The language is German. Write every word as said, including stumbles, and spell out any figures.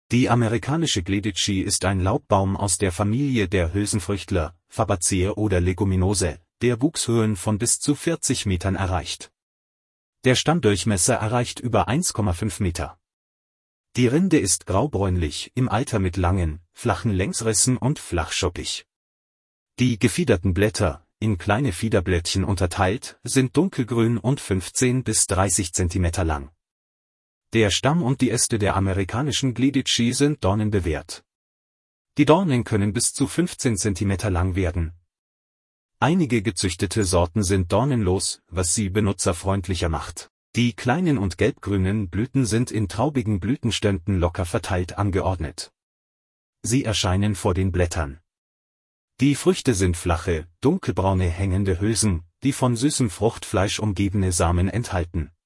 Die amerikanische Gleditschie ist ein Laubbaum aus der Familie der Hülsenfrüchtler, Fabaceae oder Leguminose, der Wuchshöhen von bis zu vierzig Metern erreicht. Der Stammdurchmesser erreicht über eins Komma fünf Meter. Die Rinde ist graubräunlich, im Alter mit langen, flachen Längsrissen und flachschuppig. Die gefiederten Blätter, in kleine Fiederblättchen unterteilt, sind dunkelgrün und fünfzehn bis dreißig Zentimeter lang. Der Stamm und die Äste der amerikanischen Gleditschie sind dornenbewehrt. Die Dornen können bis zu fünfzehn Zentimeter lang werden. Einige gezüchtete Sorten sind dornenlos, was sie benutzerfreundlicher macht. Die kleinen und gelbgrünen Blüten sind in traubigen Blütenständen locker verteilt angeordnet. Sie erscheinen vor den Blättern. Die Früchte sind flache, dunkelbraune hängende Hülsen, die von süßem Fruchtfleisch umgebene Samen enthalten.